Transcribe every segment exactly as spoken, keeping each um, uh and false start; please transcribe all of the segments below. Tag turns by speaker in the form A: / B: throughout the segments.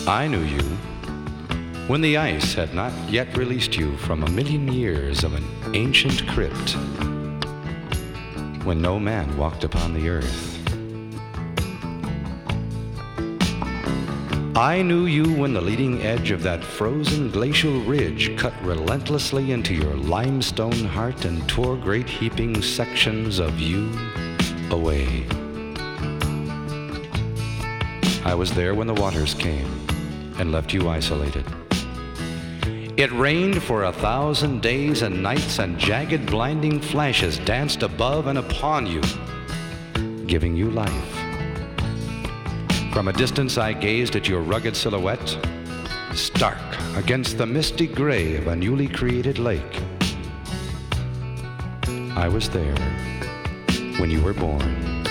A: I knew you when the ice had not yet released you from a million years of an ancient crypt, when no man walked upon the earth. I knew you when the leading edge of that frozen glacial ridge cut relentlessly into your limestone heart and tore great heaping sections of you away. I was there when the waters came and left you isolated. It rained for a thousand days and nights, and jagged blinding flashes danced above and upon you, giving you life. From a distance I gazed at your rugged silhouette, stark against the misty gray of a newly created lake. I was there when you were born.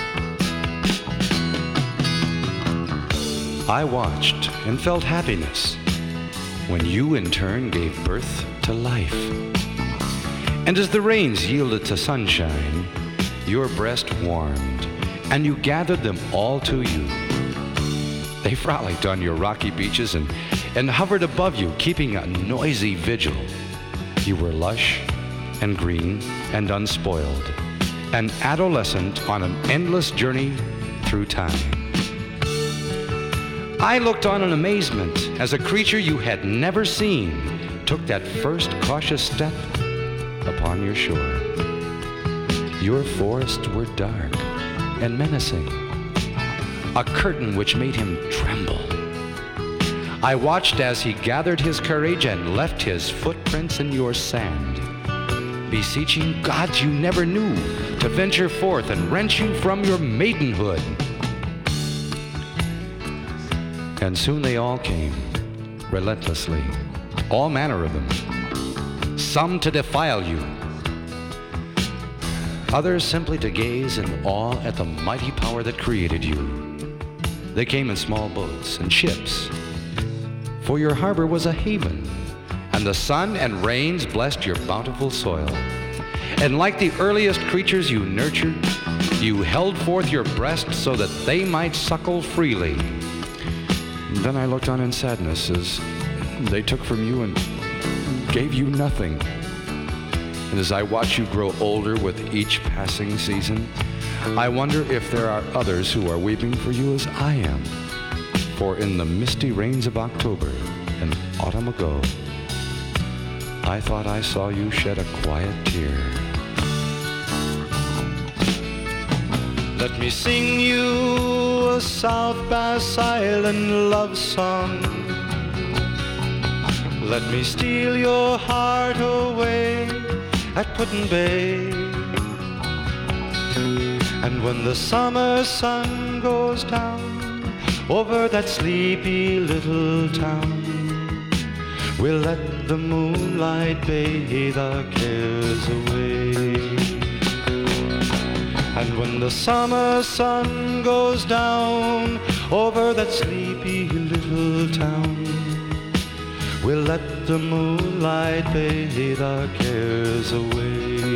A: I watched and felt happiness when you in turn gave birth to life. And as the rains yielded to sunshine, your breast warmed, and you gathered them all to you. They frolicked on your rocky beaches and, and hovered above you, keeping a noisy vigil. You were lush and green and unspoiled, an adolescent on an endless journey through time. I looked on in amazement as a creature you had never seen took that first cautious step upon your shore. Your forests were dark and menacing, a curtain which made him tremble. I watched as he gathered his courage and left his footprints in your sand, beseeching gods you never knew to venture forth and wrench you from your maidenhood. And soon they all came, relentlessly, all manner of them, some to defile you, others simply to gaze in awe at the mighty power that created you. They came in small boats and ships, for your harbor was a haven, and the sun and rains blessed your bountiful soil. And like the earliest creatures you nurtured, you held forth your breast so that they might suckle freely. Then I looked on in sadness as they took from you and gave you nothing. And as I watch you grow older with each passing season, I wonder if there are others who are weeping for you as I am. For in the misty rains of October and autumn ago, I thought I saw you shed a quiet tear. Let me sing you a South Bass Island love song. Let me steal your heart away at Put-in-Bay. And when the summer sun goes down over that sleepy little town, we'll let the moonlight bathe our cares away. And when the summer sun goes down over that sleepy little town, we'll let the moonlight bathe our cares away.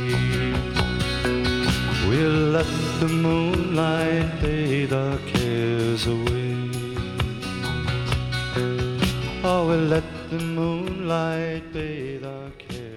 A: We'll let the moonlight bathe our cares away. Oh, we'll let the moonlight bathe our cares away.